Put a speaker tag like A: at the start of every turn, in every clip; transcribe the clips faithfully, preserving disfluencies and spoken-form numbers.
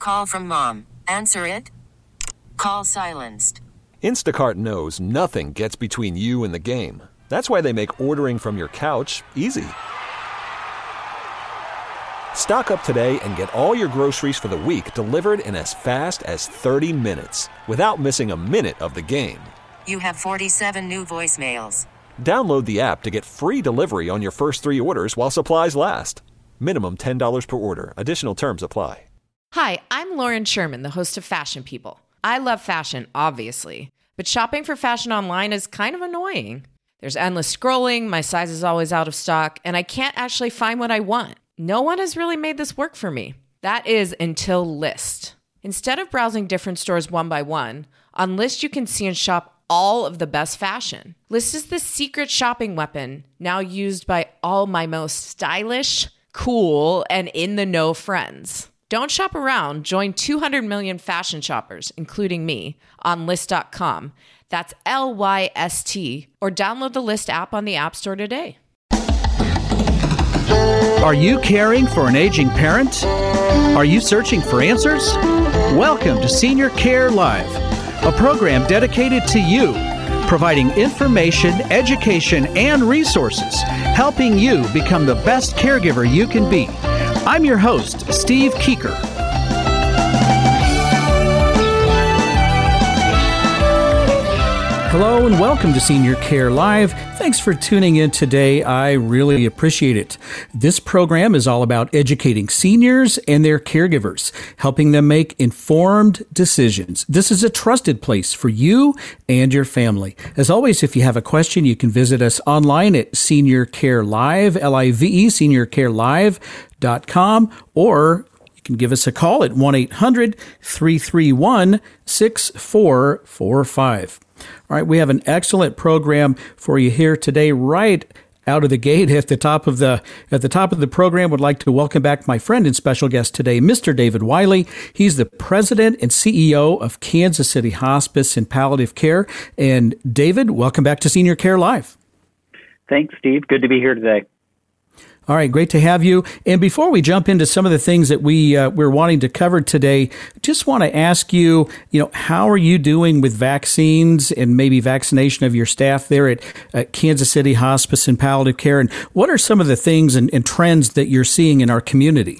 A: call from mom. Answer it. Call silenced.
B: Instacart knows nothing gets between you and the game. That's why they make ordering from your couch easy. Stock up today and get all your groceries for the week delivered in as fast as thirty minutes without missing a minute of the game.
A: You have forty-seven new voicemails.
B: Download the app to get free delivery on your first three orders while supplies last. Minimum ten dollars per order. Additional terms apply.
C: Hi, I'm Lauren Sherman, the host of Fashion People. I love fashion, obviously, but shopping for fashion online is kind of annoying. There's endless scrolling, my size is always out of stock, and I can't actually find what I want. No one has really made this work for me. That is until Lyst. Instead of browsing different stores one by one, on Lyst you can see and shop all of the best fashion. Lyst is the secret shopping weapon now used by all my most stylish, cool, and in-the-know friends. Don't shop around. Join two hundred million fashion shoppers, including me, on Lyst dot com. That's L Y S T, or download the Lyst app on the App Store today.
D: Are you caring for an aging parent? Are you searching for answers? Welcome to Senior Care Live, a program dedicated to you, providing information, education, and resources, helping you become the best caregiver you can be. I'm your host, Steve Keeker. Hello and welcome to Senior Care Live. Thanks for tuning in today. I really appreciate it. This program is all about educating seniors and their caregivers, helping them make informed decisions. This is a trusted place for you and your family. As always, if you have a question, you can visit us online at Senior Care Live, L I V E, senior care live dot com, or you can give us a call at one eight hundred, three three one, six four four five. All right, we have an excellent program for you here today. Right out of the gate, at the top of the at the top of the program, would like to welcome back my friend and special guest today, Mister David Wiley. He's the president and C E O of Kansas City Hospice and Palliative Care. And David, welcome back to Senior Care Live.
E: Thanks, Steve. Good to be here today.
D: All right, great to have you. And before we jump into some of the things that we uh, we're wanting to cover today, just want to ask you, you know, how are you doing with vaccines and maybe vaccination of your staff there at, at Kansas City Hospice and Palliative Care? And what are some of the things and, and trends that you're seeing in our community?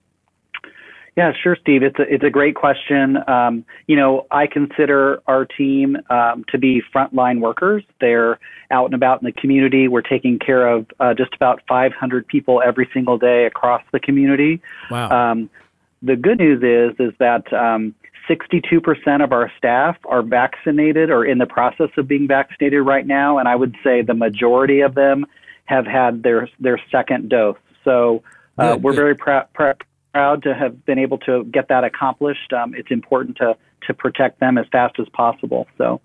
E: Yeah, sure, Steve. It's a, it's a great question. Um, you know, I consider our team um, to be frontline workers. They're out and about in the community. We're taking care of uh, just about five hundred people every single day across the community.
D: Wow.
E: Um, the good news is, is that um, sixty-two percent of our staff are vaccinated or in the process of being vaccinated right now. And I would say the majority of them have had their, their second dose. So uh,
D: good,
E: we're
D: good.
E: very proud. Pr- proud to have been able to get that accomplished. Um, it's important to, to protect them as fast as possible. So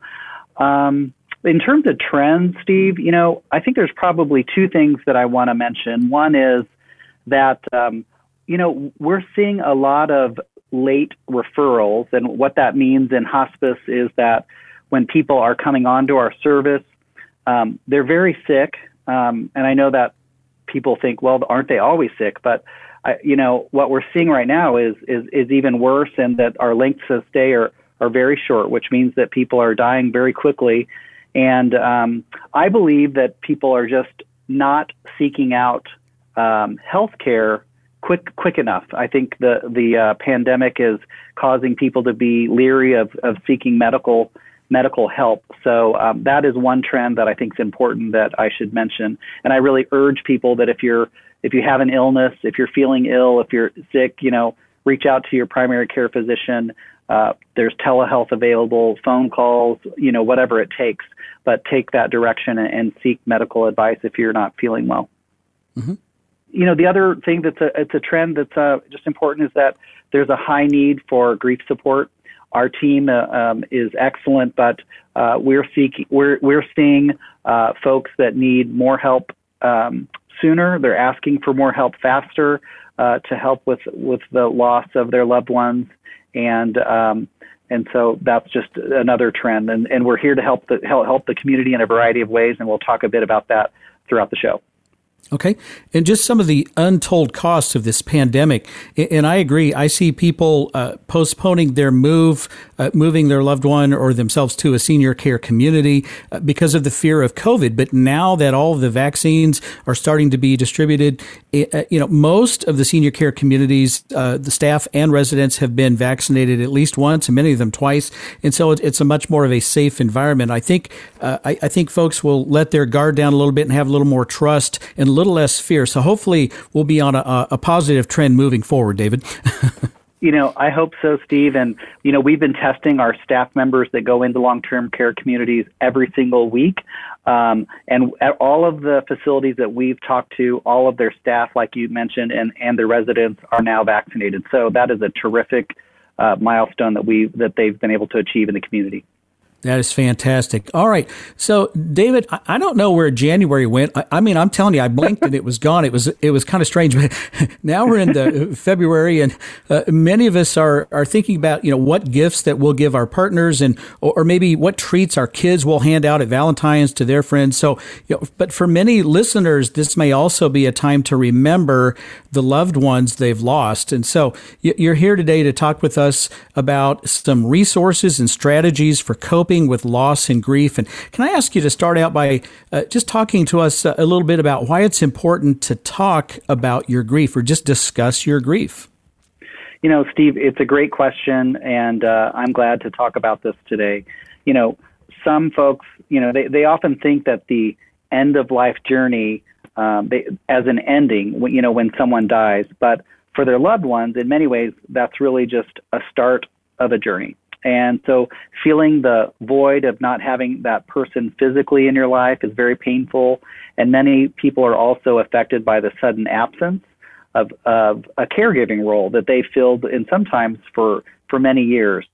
E: um, in terms of trends, Steve, you know, I think there's probably two things that I want to mention. One is that, um, you know, we're seeing a lot of late referrals. And what that means in hospice is that when people are coming onto our service, um, they're very sick. Um, and I know that people think, well, aren't they always sick? But I, you know, what we're seeing right now is, is, is even worse, and that our lengths of stay are, are very short, which means that people are dying very quickly. And um, I believe that people are just not seeking out um, health care quick quick enough. I think the, the uh, pandemic is causing people to be leery of, of seeking medical medical help. So um, that is one trend that I think is important that I should mention. And I really urge people that if you're If you have an illness, if you're feeling ill, if you're sick, you know, reach out to your primary care physician. Uh, there's telehealth available, phone calls, you know, whatever it takes. But take that direction and, and seek medical advice if you're not feeling well.
D: Mm-hmm.
E: You know, the other thing that's a, it's a trend that's uh, just important is that there's a high need for grief support. Our team uh, um, is excellent, but uh, we're seeking, we're we're seeing uh, folks that need more help um, sooner. They're asking for more help faster uh, to help with, with the loss of their loved ones. And um, and so that's just another trend. And, and we're here to help the help, help the community in a variety of ways, and we'll talk a bit about that throughout the show.
D: Okay. And just some of the untold costs of this pandemic. And I agree. I see people uh, postponing their move, uh, moving their loved one or themselves to a senior care community uh, because of the fear of COVID. But now that all of the vaccines are starting to be distributed, uh, you know, most of the senior care communities, uh, the staff and residents have been vaccinated at least once and many of them twice. And so it's a much more of a safe environment. I think, uh, I, I think folks will let their guard down a little bit and have a little more trust and a little less fear. So hopefully we'll be on a, a positive trend moving forward, David.
E: You know, I hope so, Steve. And, you know, we've been testing our staff members that go into long-term care communities every single week. Um, and at all of the facilities that we've talked to, all of their staff, like you mentioned, and, and their residents are now vaccinated. So that is a terrific uh, milestone that we that they've been able to achieve in the community.
D: That is fantastic. All right. So, David, I don't know where January went. I, I mean, I'm telling you, I blinked and it was gone. It was it was kind of strange. But now we're in the February, and uh, many of us are are thinking about, you know, what gifts that we'll give our partners, and or, or maybe what treats our kids will hand out at Valentine's to their friends. So, you know, but for many listeners, this may also be a time to remember the loved ones they've lost. And so you're here today to talk with us about some resources and strategies for coping with loss and grief. And can I ask you to start out by uh, just talking to us a little bit about why it's important to talk about your grief or just discuss your grief?
E: You know, Steve, it's a great question, and uh, I'm glad to talk about this today. You know, some folks, you know, they, they often think that the end of life journey um, they, as an ending, you know, when someone dies, but for their loved ones, in many ways, that's really just a start of a journey. And so feeling the void of not having that person physically in your life is very painful. And many people are also affected by the sudden absence of, of a caregiving role that they filled in sometimes for, for many years.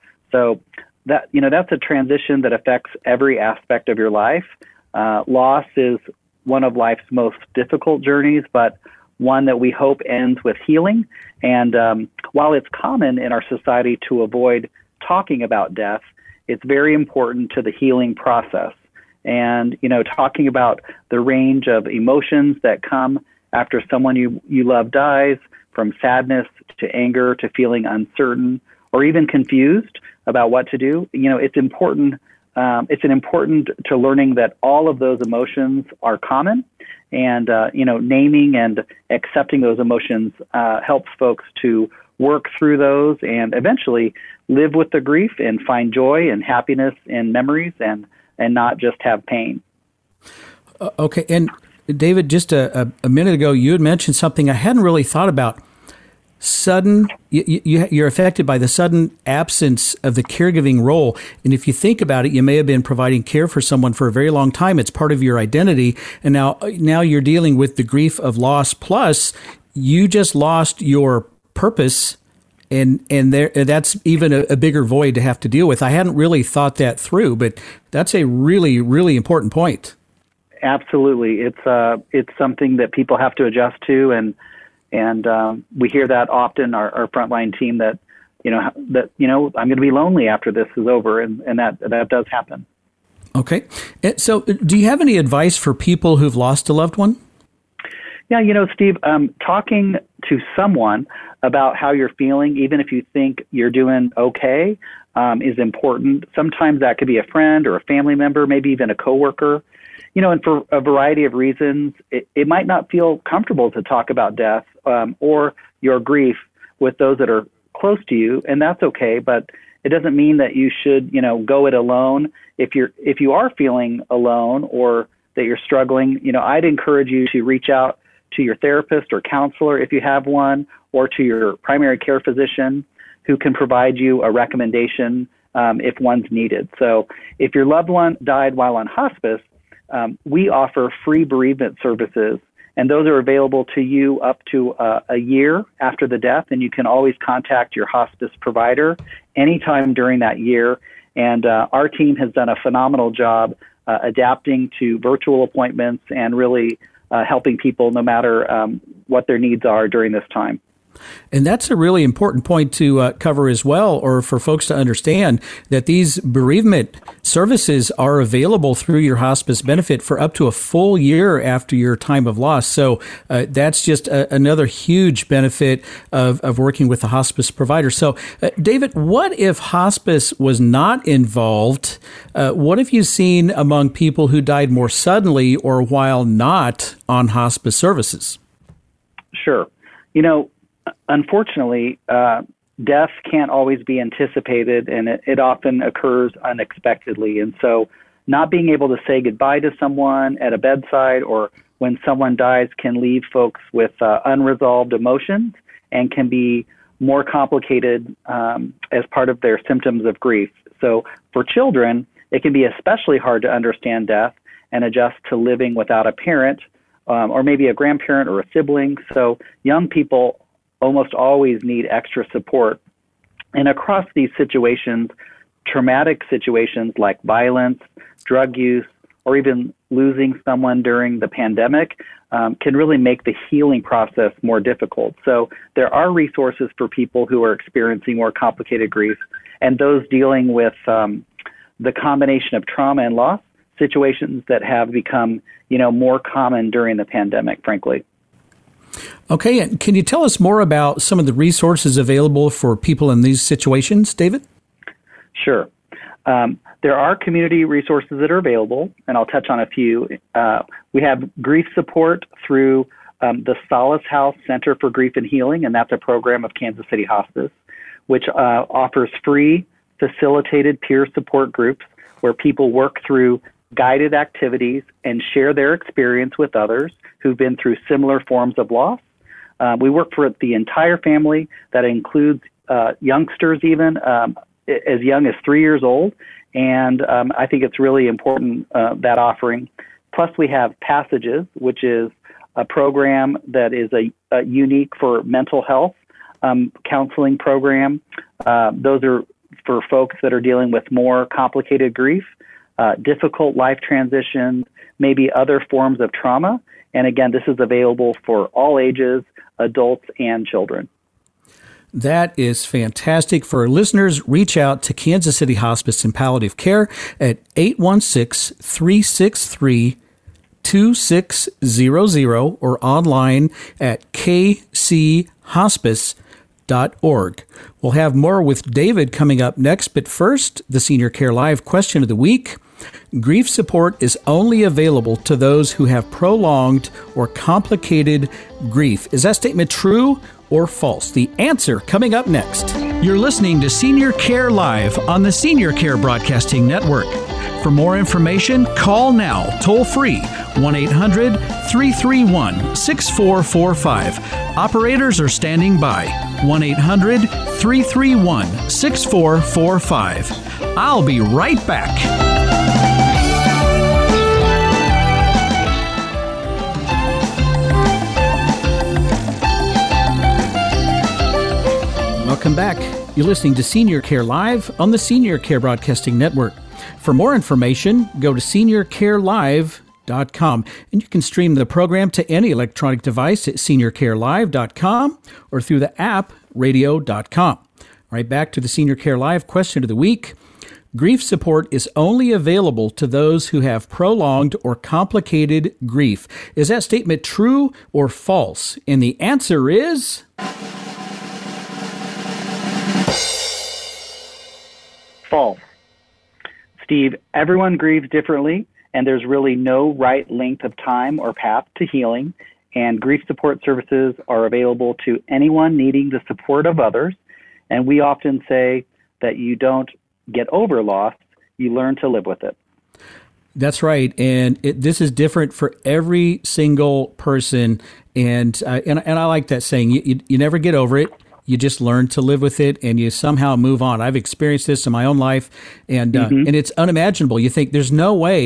E: So that, you know, that's a transition that affects every aspect of your life. Uh, loss is one of life's most difficult journeys, but one that we hope ends with healing. And um, while it's common in our society to avoid talking about death, it's very important to the healing process. And, you know, talking about the range of emotions that come after someone you, you love dies, from sadness to anger to feeling uncertain or even confused about what to do, you know, it's important. Um, it's an important to learning that all of those emotions are common, and, uh, you know, naming and accepting those emotions uh, helps folks to work through those and eventually live with the grief and find joy and happiness in memories and, and not just have pain.
D: Uh, okay. And David, just a, a minute ago, you had mentioned something I hadn't really thought about. Sudden, you, you, you're affected by the sudden absence of the caregiving role. And if you think about it, you may have been providing care for someone for a very long time. It's part of your identity. And now, now you're dealing with the grief of loss. Plus, you just lost your purpose. And and there that's even a, a bigger void to have to deal with. I hadn't really thought that through, but that's a really, really important point.
E: Absolutely. It's uh, it's something that people have to adjust to. And And um, we hear that often, our, our frontline team, that, you know, that, you know, I'm going to be lonely after this is over. And, and that, that does happen.
D: Okay. So do you have any advice for people who've lost a loved one?
E: Yeah, you know, Steve, um, talking to someone about how you're feeling, even if you think you're doing okay, um, is important. Sometimes that could be a friend or a family member, maybe even a coworker. You know, and for a variety of reasons, it, it might not feel comfortable to talk about death um, or your grief with those that are close to you, and that's okay. But it doesn't mean that you should, you know, go it alone. If you're if you are feeling alone or that you're struggling, you know, I'd encourage you to reach out to your therapist or counselor if you have one, or to your primary care physician, who can provide you a recommendation um, if one's needed. So if your loved one died while on hospice, Um, we offer free bereavement services, and those are available to you up to uh, a year after the death, and you can always contact your hospice provider anytime during that year. And uh, our team has done a phenomenal job uh, adapting to virtual appointments and really uh, helping people no matter um, what their needs are during this time.
D: And that's a really important point to uh, cover as well, or for folks to understand that these bereavement services are available through your hospice benefit for up to a full year after your time of loss. So uh, that's just a, another huge benefit of, of working with a hospice provider. So, uh, David, what if hospice was not involved? Uh, what have you seen among people who died more suddenly or while not on hospice services?
E: Sure. You know, unfortunately, uh, death can't always be anticipated, and it, it often occurs unexpectedly. And so not being able to say goodbye to someone at a bedside or when someone dies can leave folks with uh, unresolved emotions and can be more complicated um, as part of their symptoms of grief. So for children, it can be especially hard to understand death and adjust to living without a parent um, or maybe a grandparent or a sibling. So young people almost always need extra support. And across these situations, traumatic situations like violence, drug use, or even losing someone during the pandemic um, can really make the healing process more difficult. So there are resources for people who are experiencing more complicated grief and those dealing with um, the combination of trauma and loss, situations that have become, you know, more common during the pandemic, frankly.
D: Okay, and can you tell us more about some of the resources available for people in these situations, David?
E: Sure. Um, there are community resources that are available, and I'll touch on a few. Uh, we have grief support through um, the Solace House Center for Grief and Healing, and that's a program of Kansas City Hospice, which uh, offers free facilitated peer support groups where people work through guided activities and share their experience with others who've been through similar forms of loss. Uh, we work for the entire family. That includes uh, youngsters even um, as young as three years old. And um, I think it's really important, uh, that offering. Plus we have Passages, which is a program that is a, a unique for mental health um, counseling program. Uh, those are for folks that are dealing with more complicated grief, uh, difficult life transitions, maybe other forms of trauma. And again, this is available for all ages, adults and children.
D: That is fantastic. For our listeners, reach out to Kansas City Hospice and Palliative Care at eight one six, three six three, two six zero zero or online at k c hospice dot org. We'll have more with David coming up next, but first, the Senior Care Live question of the week. Grief support is only available to those who have prolonged or complicated grief. Is that statement true or false? The answer coming up next.
F: You're listening to Senior Care Live on the Senior Care Broadcasting Network. For more information, call now, toll free, one eight hundred, three three one, six four four five. Operators are standing by, one eight hundred, three three one, six four four five. I'll be right back.
D: Welcome back. You're listening to Senior Care Live on the Senior Care Broadcasting Network. For more information, go to senior care live dot com, and you can stream the program to any electronic device at senior care live dot com or through the app radio dot com. All right, back to the Senior Care Live question of the week. Grief support is only available to those who have prolonged or complicated grief. Is that statement true or false? And the answer is...
E: false. Steve, everyone grieves differently, and there's really no right length of time or path to healing, and grief support services are available to anyone needing the support of others. And we often say that you don't get over loss, you learn to live with it.
D: That's right, and it, this is different for every single person, and uh, and and I like that saying. You, you you never get over it. You just learn to live with it, and you somehow move on. I've experienced this in my own life, and uh, mm-hmm. and it's unimaginable. You think there's no way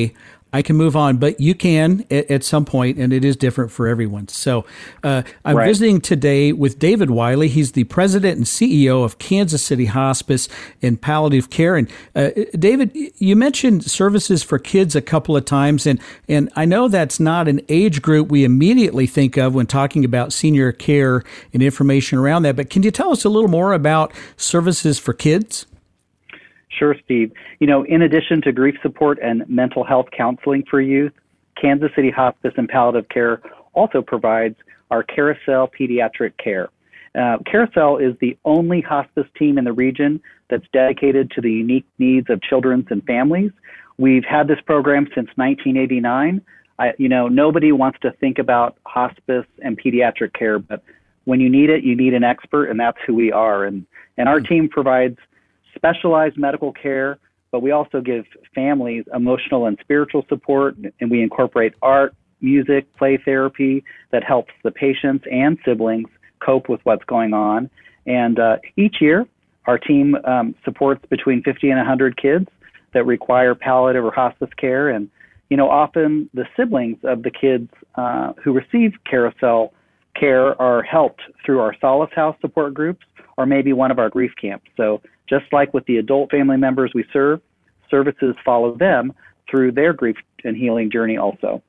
D: I can move on, but you can at, at some point, and it is different for everyone. So uh, I'm
E: Right.
D: visiting today with David Wiley. He's the president and C E O of Kansas City Hospice and Palliative Care. And uh, David, you mentioned services for kids a couple of times, and, and I know that's not an age group we immediately think of when talking about senior care and information around that, but can you tell us a little more about services for kids?
E: Sure, Steve. You know, in addition to grief support and mental health counseling for youth, Kansas City Hospice and Palliative Care also provides our Carousel Pediatric Care. Uh, Carousel is the only hospice team in the region that's dedicated to the unique needs of children and families. We've had this program since nineteen eighty-nine. I, you know, nobody wants to think about hospice and pediatric care, but when you need it, you need an expert, and that's who we are. And, and our team provides specialized medical care, but we also give families emotional and spiritual support, and we incorporate art, music, play therapy that helps the patients and siblings cope with what's going on. And uh, each year, our team um, supports between fifty and one hundred kids that require palliative or hospice care. And, you know, often the siblings of the kids uh, who receive Carousel care are helped through our Solace House support groups or maybe one of our grief camps. So just like with the adult family members we serve, services follow them through their grief and healing journey also.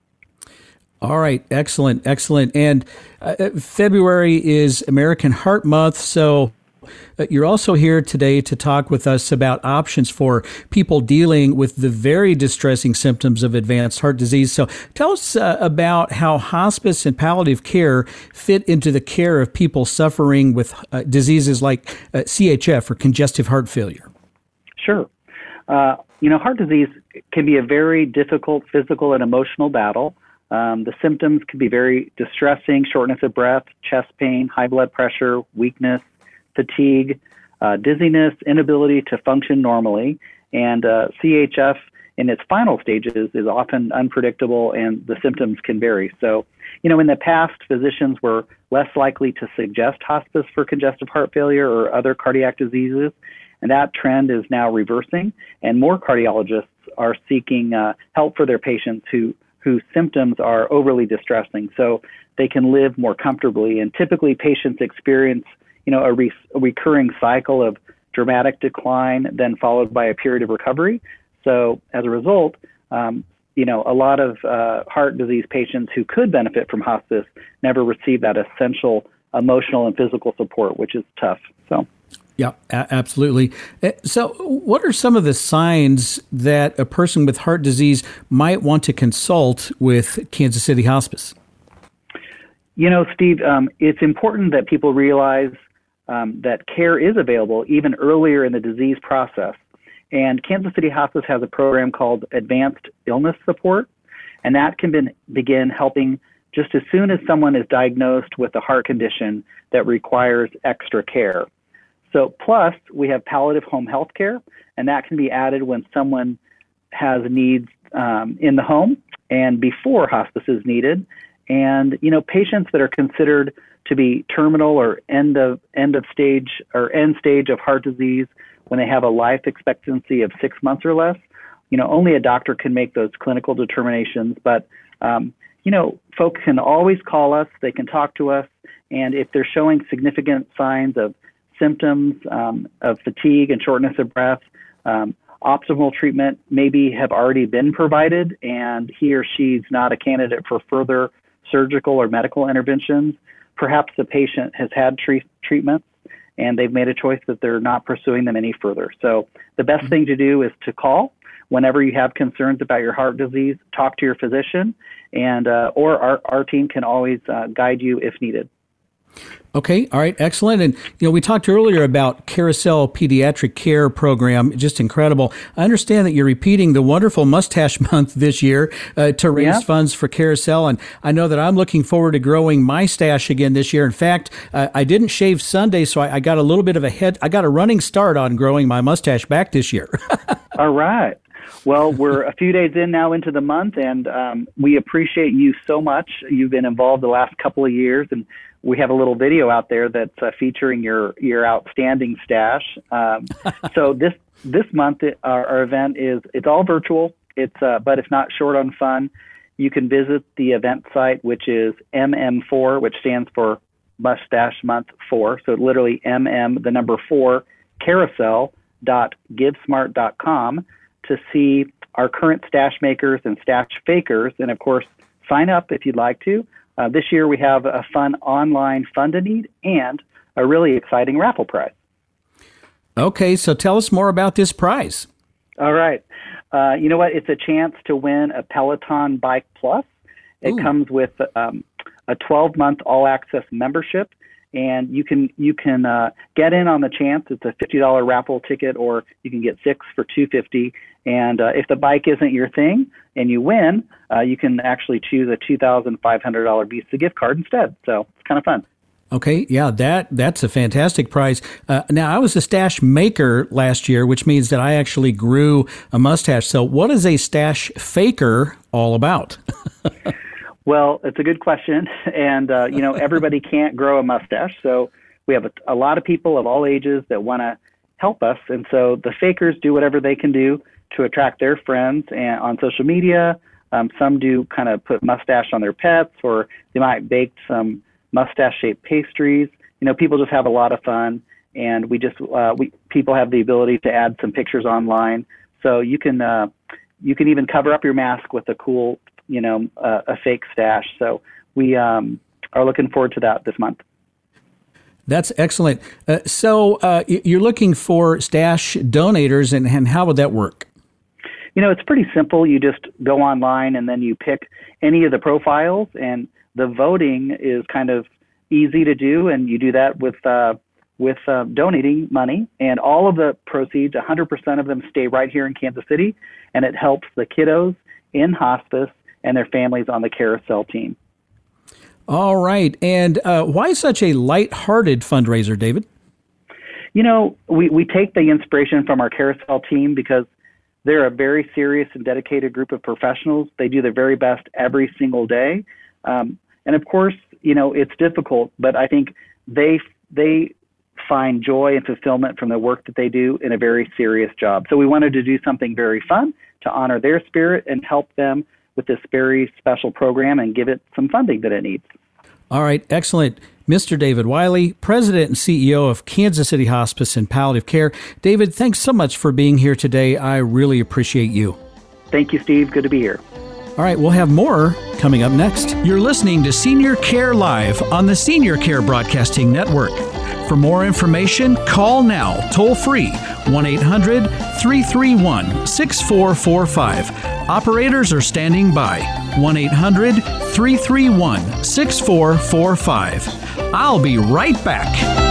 D: All right. Excellent. Excellent. And uh, February is American Heart Month. So uh, you're also here today to talk with us about options for people dealing with the very distressing symptoms of advanced heart disease. So tell us uh, about how hospice and palliative care fit into the care of people suffering with uh, diseases like uh, C H F or congestive heart failure.
E: Sure. Uh, you know, heart disease can be a very difficult physical and emotional battle. Um, the symptoms can be very distressing: shortness of breath, chest pain, high blood pressure, weakness, fatigue, uh, dizziness, inability to function normally. And uh, C H F in its final stages is often unpredictable, and the symptoms can vary. So, you know, in the past, physicians were less likely to suggest hospice for congestive heart failure or other cardiac diseases, and that trend is now reversing, and more cardiologists are seeking uh, help for their patients who whose symptoms are overly distressing, so they can live more comfortably. And typically, patients experience, you know, a, re- a recurring cycle of dramatic decline, then followed by a period of recovery. So, as a result, um, you know, a lot of uh, heart disease patients who could benefit from hospice never receive that essential emotional and physical support, which is tough. So.
D: Yeah, a- absolutely. So what are some of the signs that a person with heart disease might want to consult with Kansas City Hospice?
E: You know, Steve, um, it's important that people realize um, that care is available even earlier in the disease process. And Kansas City Hospice has a program called Advanced Illness Support, and that can be- begin helping just as soon as someone is diagnosed with a heart condition that requires extra care. So plus, we have palliative home health care, and that can be added when someone has needs um, in the home and before hospice is needed. And, you know, patients that are considered to be terminal or end of end of stage or end stage of heart disease when they have a life expectancy of six months or less, you know, only a doctor can make those clinical determinations. But, um, you know, folks can always call us, they can talk to us, and if they're showing significant signs of symptoms um, of fatigue and shortness of breath, um, optimal treatment maybe have already been provided, and he or she's not a candidate for further surgical or medical interventions. Perhaps the patient has had tre- treatments and they've made a choice that they're not pursuing them any further. So the best mm-hmm. thing to do is to call whenever you have concerns about your heart disease. Talk to your physician, and uh, or our, our team can always uh, guide you if needed.
D: Okay. All right. Excellent. And, you know, we talked earlier about Carousel Pediatric Care Program. Just incredible. I understand that you're repeating the wonderful Mustache Month this year uh, to raise yeah. funds for Carousel. And I know that I'm looking forward to growing my stash again this year. In fact, uh, I didn't shave Sunday, so I, I got a little bit of a head. I got a running start on growing my mustache back this year.
E: All right. Well, we're a few days in now into the month, and um, we appreciate you so much. You've been involved the last couple of years, and we have a little video out there that's uh, featuring your, your outstanding stash. Um, so this this month, it, our, our event is, it's all virtual. It's uh, but it's not short on fun. You can visit the event site, which is M M four, which stands for Mustache Month four. So literally M M, the number four, carousel dot give smart dot com to see our current stash makers and stash fakers. And of course, sign up if you'd like to. Uh, this year we have a fun online fund a need and a really exciting raffle prize.
D: Okay, so tell us more about this prize.
E: All right. Uh, you know what? It's a chance to win a Peloton Bike Plus. It Ooh. comes with um, a twelve-month all-access membership, and you can you can uh, get in on the chance. It's a fifty dollars raffle ticket, or you can get six for two hundred fifty dollars. And uh, if the bike isn't your thing and you win, uh, you can actually choose a two thousand five hundred dollars Visa gift card instead. So it's kind of fun.
D: Okay, yeah, that that's a fantastic prize. Uh, now, I was a stash maker last year, which means that I actually grew a mustache. So what is a stash faker all about?
E: Well, it's a good question. And, uh, you know, everybody can't grow a mustache. So we have a, a lot of people of all ages that want to help us. And so the fakers do whatever they can do to attract their friends and on social media. Um, some do kind of put mustache on their pets, or they might bake some mustache-shaped pastries. You know, people just have a lot of fun, and we just uh, we people have the ability to add some pictures online. So you can uh, you can even cover up your mask with a cool, you know, uh, a fake stash. So we um, are looking forward to that this month.
D: That's excellent. Uh, so uh, you're looking for stash donators, and, and how would that work?
E: You know, it's pretty simple. You just go online, and then you pick any of the profiles, and the voting is kind of easy to do, and you do that with uh, with uh, donating money. And all of the proceeds, one hundred percent of them, stay right here in Kansas City, and it helps the kiddos in hospice and their families on the Carousel team.
D: All right. And uh, why such a lighthearted fundraiser, David?
E: You know, we, we take the inspiration from our Carousel team because they're a very serious and dedicated group of professionals. They do their very best every single day. Um, and of course, you know, it's difficult, but I think they they find joy and fulfillment from the work that they do in a very serious job. So we wanted to do something very fun to honor their spirit and help them with this very special program and give it some funding that it needs.
D: All right, excellent. Mister David Wiley, President and C E O of Kansas City Hospice and Palliative Care. David, thanks so much for being here today. I really appreciate you.
E: Thank you, Steve. Good to be here.
D: All right, we'll have more coming up next.
F: You're listening to Senior Care Live on the Senior Care Broadcasting Network. For more information, call now, toll free, one eight hundred three three one six four four five. Operators are standing by, one eight hundred three three one six four four five. I'll be right back.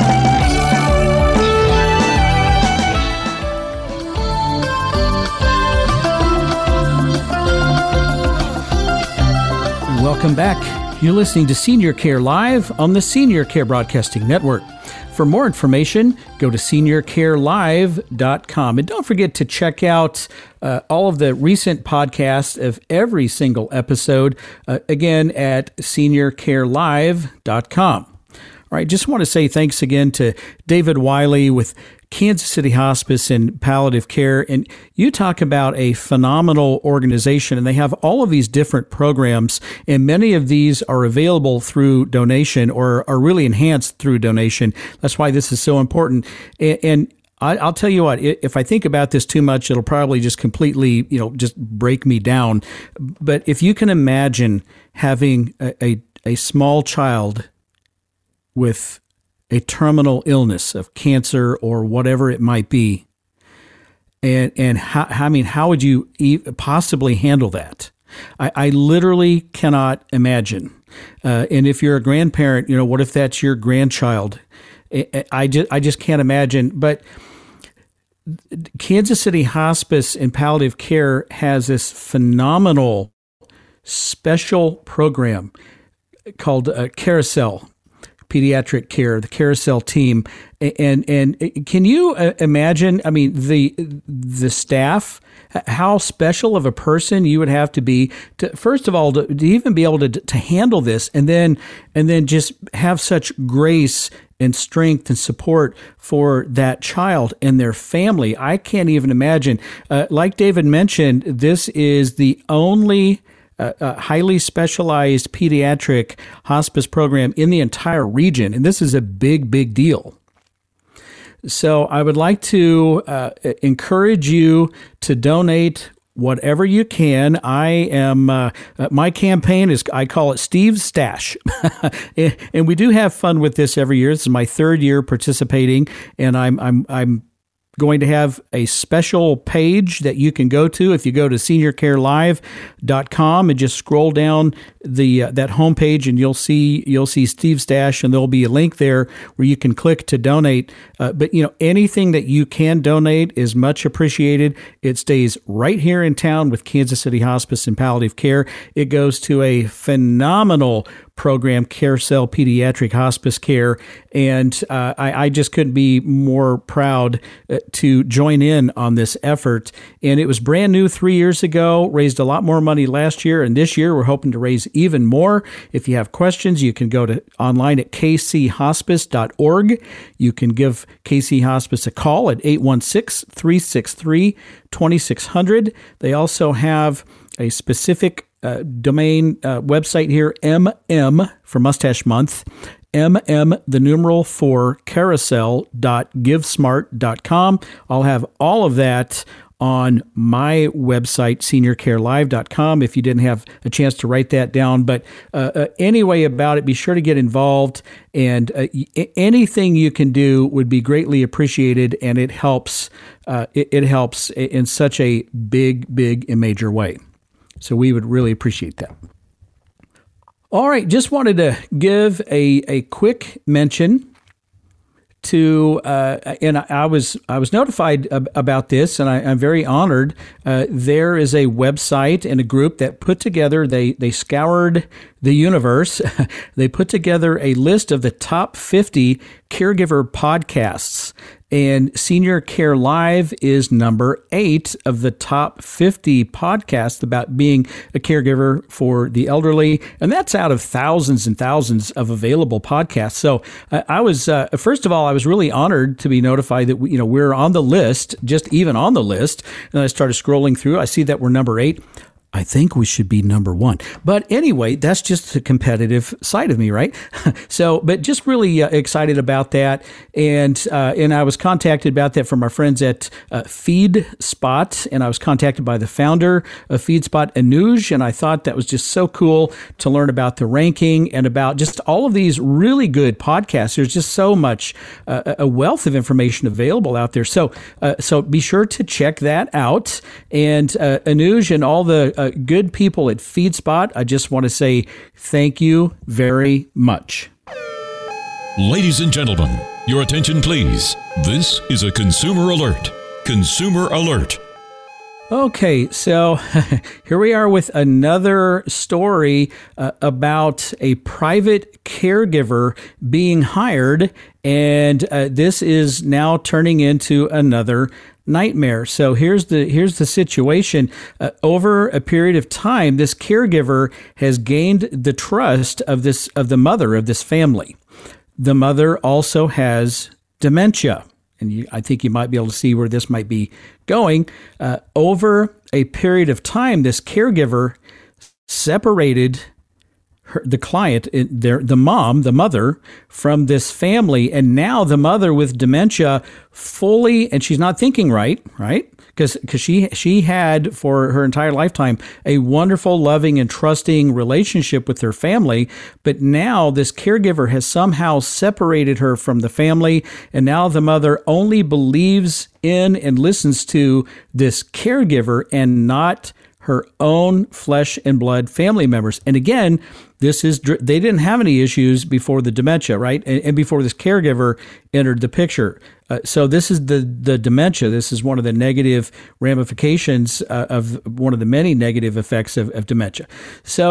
D: Welcome back. You're listening to Senior Care Live on the Senior Care Broadcasting Network. For more information, go to senior care live dot com. And don't forget to check out uh, all of the recent podcasts of every single episode, uh, again, at senior care live dot com. All right, just want to say thanks again to David Wiley with Kansas City Hospice and Palliative Care. And you talk about a phenomenal organization, and they have all of these different programs, and many of these are available through donation or are really enhanced through donation. That's why this is so important. And, and I, I'll tell you what, if I think about this too much, it'll probably just completely, you know, just break me down. But if you can imagine having a, a, a small child with a terminal illness of cancer or whatever it might be, and and how, I mean, how would you possibly handle that? I, I literally cannot imagine. Uh, and if you're a grandparent, you know, what if that's your grandchild? I, I just I just can't imagine. But Kansas City Hospice and Palliative Care has this phenomenal special program called uh, Carousel Pediatric Care, the Carousel team. And and can you imagine, I mean, the the staff, how special of a person you would have to be to, first of all, to, to even be able to to handle this, and then and then just have such grace and strength and support for that child and their family. I can't even imagine. Uh, like David mentioned, this is the only uh, uh, highly specialized pediatric hospice program in the entire region, and this is a big, big deal. So I would like to uh, encourage you to donate whatever you can. I am, uh, my campaign is, I call it Steve's Stash. And we do have fun with this every year. This is my third year participating, and I'm, I'm, I'm going to have a special page that you can go to. If you go to senior care live dot com and just scroll down the uh, that homepage, and you'll see you'll see Steve's Stash, and there'll be a link there where you can click to donate. Uh, but you know, anything that you can donate is much appreciated. It stays right here in town with Kansas City Hospice and Palliative Care. It goes to a phenomenal program, CareCell Pediatric Hospice Care, and uh, I, I just couldn't be more proud uh, to join in on this effort. And it was brand new three years ago, raised a lot more money last year, and this year we're hoping to raise even more. If you have questions, you can go to online at k c hospice dot org. You can give K C Hospice a call at eight one six, three six three, two six zero zero. They also have a specific Uh, domain uh, website here, M M for Mustache Month, M M, the numeral for carousel dot givesmart dot com. I'll have all of that on my website, senior care live dot com, if you didn't have a chance to write that down. But uh, uh, anyway about it, be sure to get involved, and uh, anything you can do would be greatly appreciated, and it helps, uh, it, it helps in such a big, big and major way. So we would really appreciate that. All right, just wanted to give a, a quick mention to, uh, and I was I was notified ab- about this, and I, I'm very honored. Uh, there is a website and a group that put together, they they scoured the universe. They put together a list of the top fifty caregiver podcasts. And Senior Care Live is number eight of the top fifty podcasts about being a caregiver for the elderly. And that's out of thousands and thousands of available podcasts. So uh, I was, uh, first of all, I was really honored to be notified that we, you know, we're on the list, just even on the list. And I started scrolling through. I see that we're number eight. I think we should be number one. But anyway, that's just the competitive side of me, right? So, but just really uh, excited about that. And uh, and I was contacted about that from our friends at uh, FeedSpot, and I was contacted by the founder of FeedSpot, Anuj, and I thought that was just so cool to learn about the ranking and about just all of these really good podcasts. There's just so much, uh, a wealth of information available out there. So, uh, so be sure to check that out. And uh, Anuj and all the Uh, good people at FeedSpot, I just want to say thank you very much.
G: Ladies and gentlemen, your attention please. This is a consumer alert. Consumer alert.
D: Okay, so here we are with another story uh, about a private caregiver being hired, and uh, this is now turning into another nightmare. So here's the here's the situation. Uh, over a period of time, this caregiver has gained the trust of this of the mother of this family. The mother also has dementia, and you, I think you might be able to see where this might be going. Uh, over a period of time, this caregiver separated her, the client, their, the mom, the mother, from this family. And now the mother with dementia fully, and she's not thinking right, right? Because because she she had for her entire lifetime a wonderful, loving, and trusting relationship with her family, but now this caregiver has somehow separated her from the family, and now the mother only believes in and listens to this caregiver and not her own flesh and blood family members. And again, this is they didn't have any issues before the dementia, right? And, and before this caregiver entered the picture. Uh, so this is the the dementia. This is one of the negative ramifications uh, of one of the many negative effects of, of dementia. So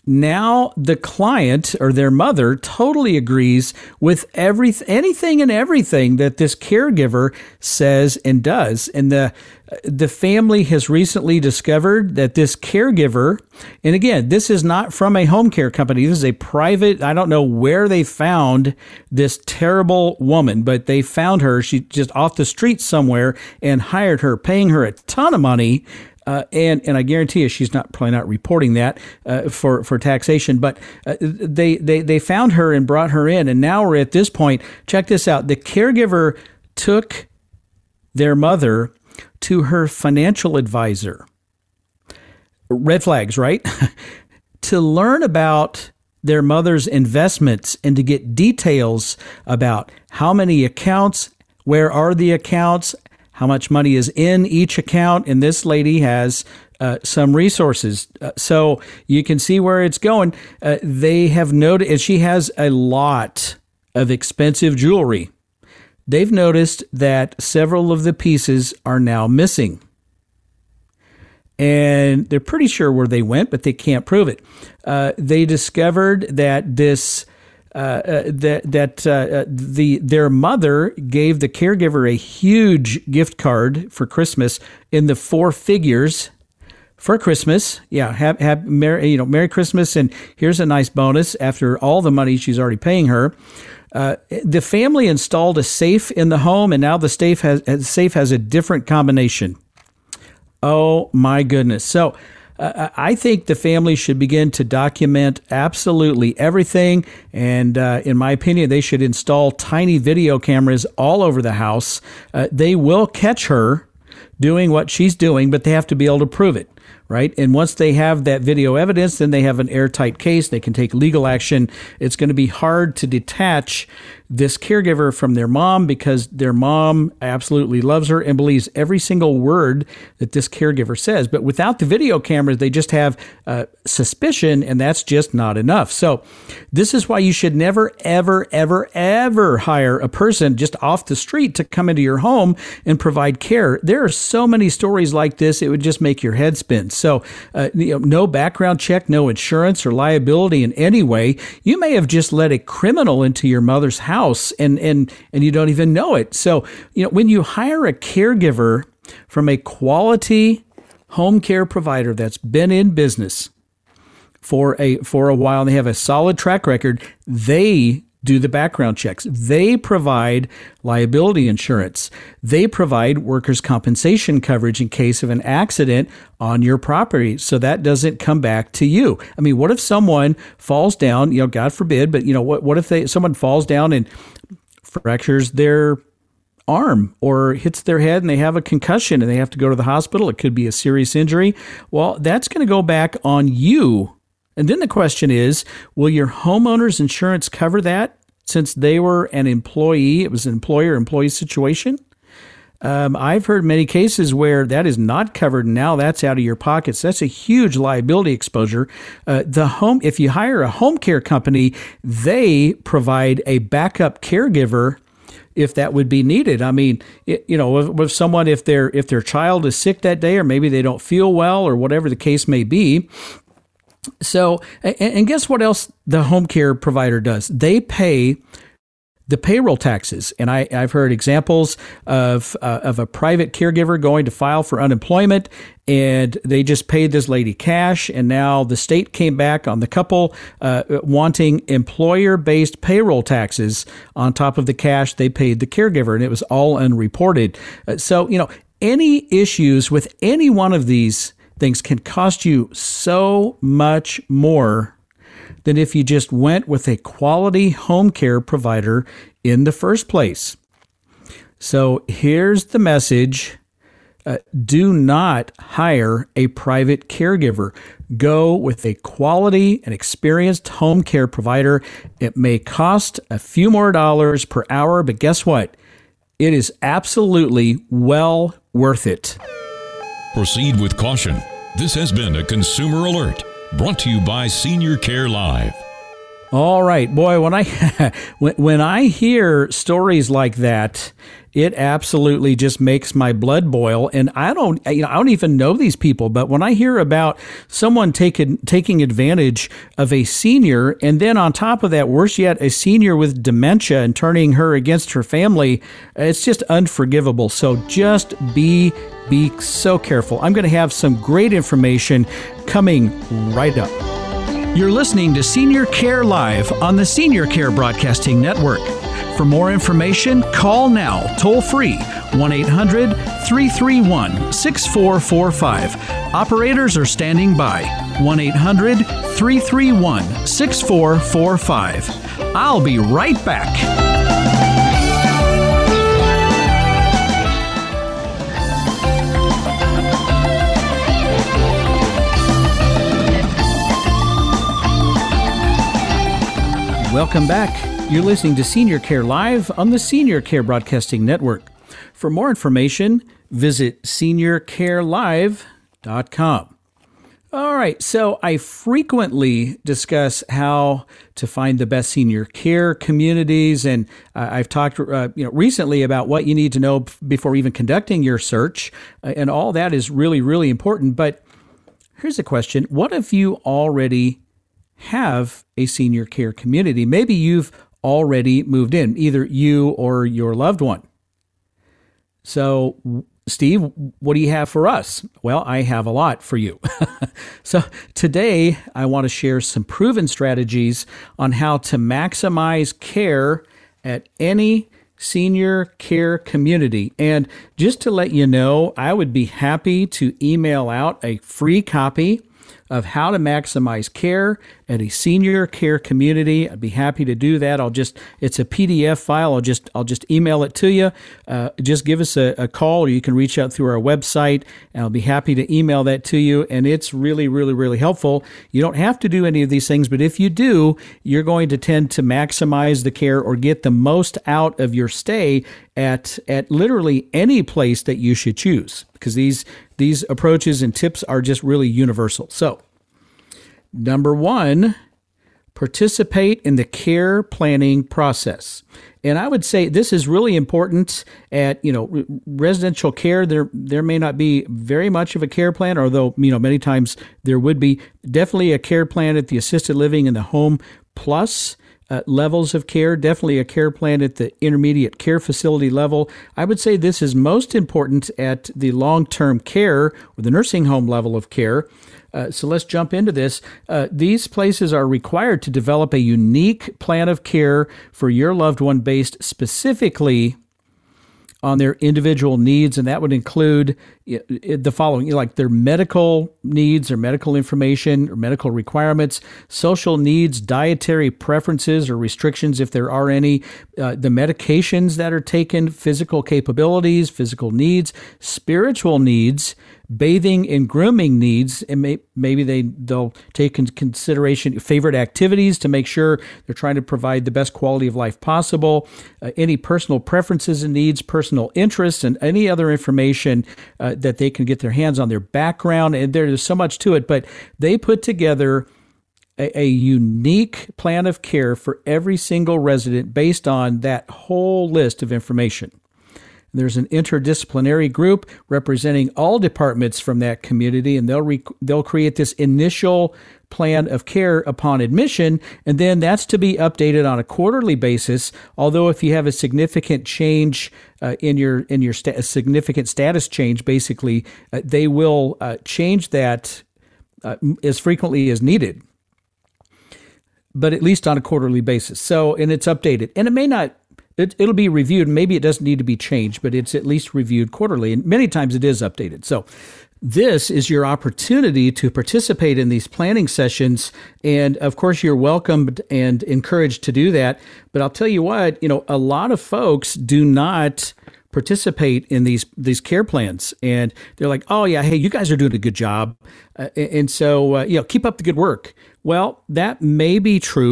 D: now the client or their mother totally agrees with every, anything and everything that this caregiver says and does. And the the family has recently discovered that this caregiver, and again, this is not from a home care company. This is a private, I don't know where they found this terrible woman, but they found her. She just off the street somewhere and hired her, paying her a ton of money. Uh, and and I guarantee you, she's not probably not reporting that uh, for for taxation. But uh, they they they found her and brought her in, and now we're at this point. Check this out: the caregiver took their mother to her financial advisor. Red flags, right? To learn about their mother's investments and to get details about how many accounts, where are the accounts, how much money is in each account. And this lady has uh, some resources. Uh, so you can see where it's going. Uh, they have noted, and she has a lot of expensive jewelry. They've noticed that several of the pieces are now missing. And they're pretty sure where they went, but they can't prove it. Uh, they discovered that this Uh, uh, that that uh, the their mother gave the caregiver a huge gift card for Christmas in the four figures for Christmas. Yeah, have have Merry, you know, Merry Christmas, and here's a nice bonus after all the money she's already paying her. Uh, the family installed a safe in the home, and now the safe has the safe has a different combination. Oh my goodness! So. Uh, I think the family should begin to document absolutely everything. And uh, in my opinion, they should install tiny video cameras all over the house. Uh, they will catch her doing what she's doing, but they have to be able to prove it, right? And once they have that video evidence, then they have an airtight case. They can take legal action. It's going to be hard to detach this caregiver from their mom because their mom absolutely loves her and believes every single word that this caregiver says. But without the video cameras, they just have uh, suspicion, and that's just not enough. So this is why you should never, ever, ever, ever hire a person just off the street to come into your home and provide care. There are so many stories like this, it would just make your head spin. So uh, you know, no background check, no insurance or liability in any way. You may have just let a criminal into your mother's house and and and you don't even know it. So, you know, when you hire a caregiver from a quality home care provider that's been in business for a for a while and they have a solid track record, they do the background checks. They provide liability insurance. They provide workers' compensation coverage in case of an accident on your property, so that doesn't come back to you. I mean, what if someone falls down, you know, God forbid, but you know, what what if they someone falls down and fractures their arm or hits their head and they have a concussion and they have to go to the hospital? It could be a serious injury. Well, that's going to go back on you. And then the question is, will your homeowner's insurance cover that since they were an employee? It was an employer-employee situation. Um, I've heard many cases where that is not covered, and now that's out of your pockets. That's a huge liability exposure. Uh, the home, if you hire a home care company, they provide a backup caregiver if that would be needed. I mean, it, you know, if, if someone, if their if their child is sick that day, or maybe they don't feel well, or whatever the case may be. So, and guess what else the home care provider does? They pay the payroll taxes. And I, I've heard examples of uh, of a private caregiver going to file for unemployment, and they just paid this lady cash, and now the state came back on the couple uh, wanting employer-based payroll taxes on top of the cash they paid the caregiver, and it was all unreported. Uh, so, you know, any issues with any one of these things can cost you so much more than if you just went with a quality home care provider in the first place. So here's the message. Uh, do not hire a private caregiver. Go with a quality and experienced home care provider. It may cost a few more dollars per hour, but guess what? It is absolutely well worth it.
G: Proceed with caution. This has been a Consumer Alert, brought to you by Senior Care Live.
D: All right, boy, when I when, when I hear stories like that, it absolutely just makes my blood boil. And I don't, you know, I don't even know these people, but when I hear about someone taking taking advantage of a senior, and then on top of that, worse yet, a senior with dementia and turning her against her family, it's just unforgivable. So just be be so careful. I'm going to have some great information coming right up.
F: You're listening to Senior Care Live on the Senior Care Broadcasting Network. For more information, call now, toll free, one eight hundred, three three one, six four four five. Operators are standing by, one eight hundred, three three one, six four four five. I'll be right back.
D: Welcome back. You're listening to Senior Care Live on the Senior Care Broadcasting Network. For more information, visit senior care live dot com. All right, so I frequently discuss how to find the best senior care communities, and uh, I've talked uh, you know, recently about what you need to know before even conducting your search, uh, and all that is really, really important. But here's a question. What if you already have a senior care community? Maybe you've already moved in, either you or your loved one. So, Steve, what do you have for us? Well, I have a lot for you. So today, I want to share some proven strategies on how to maximize care at any senior care community. And just to let you know, I would be happy to email out a free copy of how to maximize care at a senior care community. I'd be happy to do that. I'll just, it's a P D F file. I'll just, I'll just email it to you. Uh, just give us a, a call, or you can reach out through our website, and I'll be happy to email that to you. And it's really, really, really helpful. You don't have to do any of these things, but if you do, you're going to tend to maximize the care or get the most out of your stay at, at literally any place that you should choose, because these, these approaches and tips are just really universal. So, number one, participate in the care planning process. And I would say this is really important at, you know, residential care. There, there may not be very much of a care plan, although, you know, many times there would be. Definitely a care plan at the assisted living and the home plus uh, levels of care. Definitely a care plan at the intermediate care facility level. I would say this is most important at the long-term care or the nursing home level of care. Uh, so let's jump into this. Uh, these places are required to develop a unique plan of care for your loved one based specifically on their individual needs, and that would include the following, like their medical needs or medical information or medical requirements, social needs, dietary preferences or restrictions if there are any, uh, the medications that are taken, physical capabilities, physical needs, spiritual needs, bathing and grooming needs, and may, maybe they, they'll take into consideration favorite activities to make sure they're trying to provide the best quality of life possible, uh, any personal preferences and needs, personal interests, and any other information uh, that they can get their hands on, their background. And there's so much to it, but they put together a, a unique plan of care for every single resident based on that whole list of information. There's an interdisciplinary group representing all departments from that community, and they'll re- they'll create this initial plan of care upon admission, and then that's to be updated on a quarterly basis. Although if you have a significant change uh, in your in your sta- a significant status change, basically uh, they will uh, change that uh, as frequently as needed, but at least on a quarterly basis. So, and it's updated, and it may not. It, it'll be reviewed. Maybe it doesn't need to be changed, but it's at least reviewed quarterly. And many times it is updated. So this is your opportunity to participate in these planning sessions. And of course, you're welcomed and encouraged to do that. But I'll tell you what, you know, a lot of folks do not participate in these these care plans. And they're like, oh, yeah, hey, you guys are doing a good job. Uh, and so, uh, you know, keep up the good work. Well, that may be true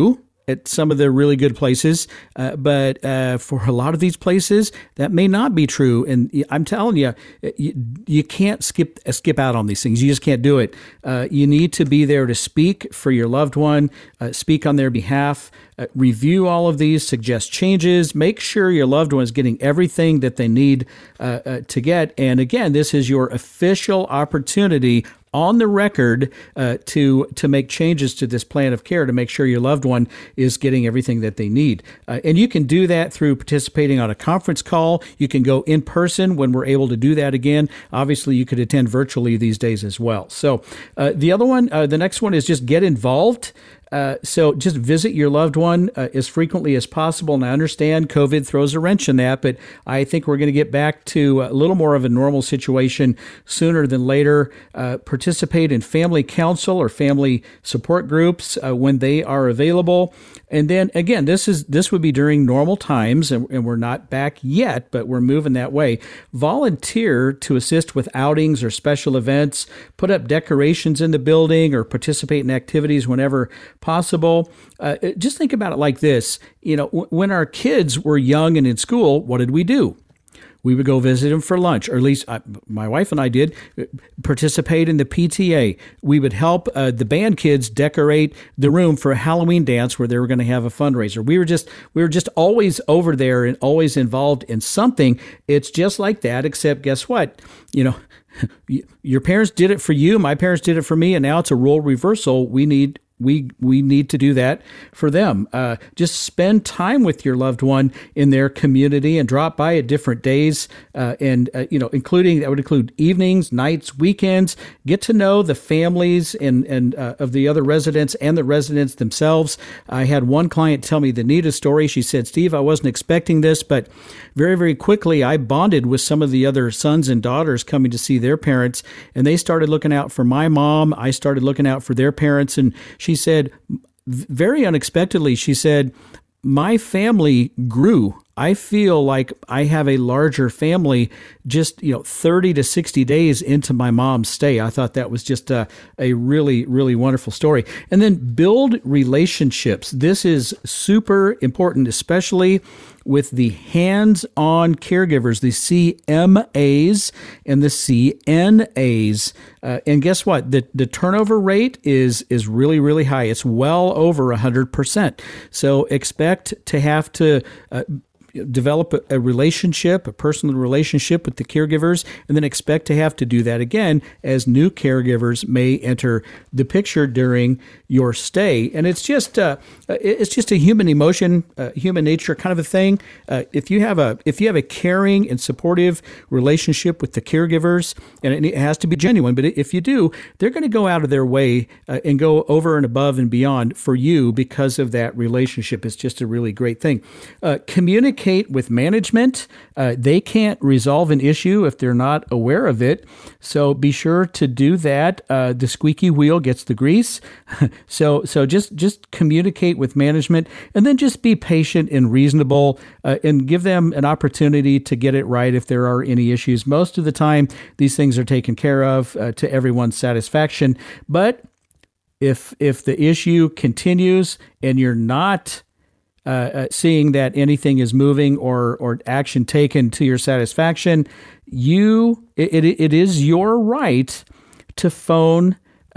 D: at some of the really good places, uh, but uh, for a lot of these places, that may not be true. And I'm telling you, you, you can't skip skip out on these things. You just can't do it. Uh, you need to be there to speak for your loved one, uh, speak on their behalf, uh, review all of these, suggest changes, make sure your loved one is getting everything that they need uh, uh, to get. And again, this is your official opportunity on the record uh, to to make changes to this plan of care to make sure your loved one is getting everything that they need. Uh, and you can do that through participating on a conference call. You can go in person when we're able to do that again. Obviously, you could attend virtually these days as well. So uh, the other one, uh, the next one is just get involved. Uh, so just visit your loved one uh, as frequently as possible. And I understand COVID throws a wrench in that, but I think we're going to get back to a little more of a normal situation sooner than later. Uh, participate in family council or family support groups uh, when they are available. And then again, this is this would be during normal times, and, and we're not back yet, but we're moving that way. Volunteer to assist with outings or special events, put up decorations in the building, or participate in activities whenever possible. Uh, just think about it like this. You know, w- when our kids were young and in school, what did we do? We would go visit them for lunch, or at least I, my wife and I did, participate in the P T A. We would help uh, the band kids decorate the room for a Halloween dance where they were going to have a fundraiser. We were just we were just always over there and always involved in something. It's just like that, except guess what? You know, your parents did it for you. My parents did it for me, and now it's a role reversal. We need We we need to do that for them. Uh, just spend time with your loved one in their community and drop by at different days, uh, and uh, you know, including that would include evenings, nights, weekends. Get to know the families and and uh, of the other residents and the residents themselves. I had one client tell me the neatest story. She said, "Steve, I wasn't expecting this, but very very quickly I bonded with some of the other sons and daughters coming to see their parents, and they started looking out for my mom. I started looking out for their parents, and she." She said, very unexpectedly, she said, my family grew. I feel like I have a larger family just, you know, thirty to sixty days into my mom's stay. I thought that was just a, a really, really wonderful story. And then build relationships. This is super important, especially with the hands-on caregivers, the C M As and the C N As. Uh, and guess what? The the turnover rate is is really, really high. It's well over one hundred percent. So expect to have to uh, develop a, a relationship, a personal relationship with the caregivers, and then expect to have to do that again as new caregivers may enter the picture during your stay. And it's just uh, it's just a human emotion, uh, human nature kind of a thing. Uh, if you have a if you have a caring and supportive relationship with the caregivers, and it has to be genuine, but if you do, they're going to go out of their way uh, and go over and above and beyond for you because of that relationship. It's just a really great thing. Uh, communicate with management. Uh, they can't resolve an issue if they're not aware of it. So be sure to do that. Uh, the squeaky wheel gets the grease. so so just, just communicate with management, and then just be patient and reasonable uh, and give them an opportunity to get it right if there are any issues. Most of the time, these things are taken care of uh, to everyone's satisfaction. But if if the issue continues and you're not Uh, uh, seeing that anything is moving or or action taken to your satisfaction, you it it, it is your right to phone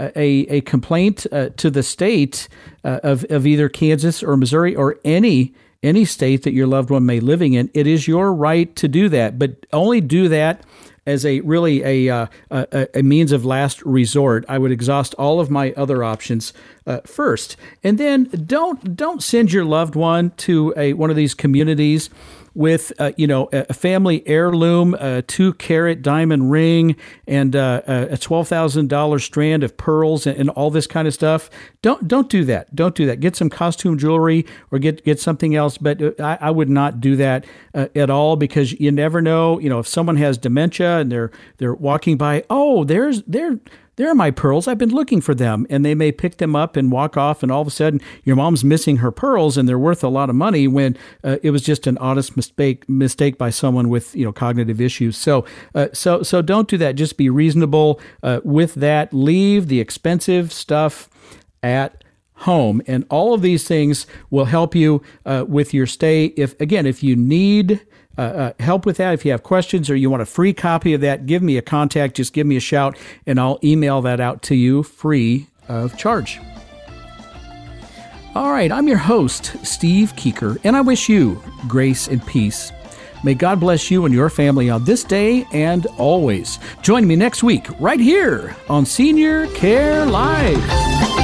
D: a a complaint uh, to the state uh, of of either Kansas or Missouri or any any state that your loved one may be living in. It is your right to do that, but only do that as a really a, uh, a a means of last resort. I would exhaust all of my other options uh, first, and then don't don't send your loved one to a one of these communities with uh, you know a family heirloom, a two carat diamond ring, and uh, a twelve thousand dollar strand of pearls, and, and all this kind of stuff. Don't don't do that. Don't do that. Get some costume jewelry or get get something else. But I, I would not do that uh, at all, because you never know. You know, if someone has dementia and they're they're walking by, oh, there's there. There are my pearls. I've been looking for them. And they may pick them up and walk off, and all of a sudden your mom's missing her pearls and they're worth a lot of money when uh, it was just an honest mistake mistake by someone with, you know, cognitive issues. So uh, so so don't do that. Just be reasonable uh, with that. Leave the expensive stuff at home. And all of these things will help you uh, with your stay. If again, if you need uh, uh, help with that, if you have questions or you want a free copy of that, give me a contact. Just give me a shout, and I'll email that out to you free of charge. All right, I'm your host, Steve Keeker, and I wish you grace and peace. May God bless you and your family on this day and always. Join me next week right here on Senior Care Live.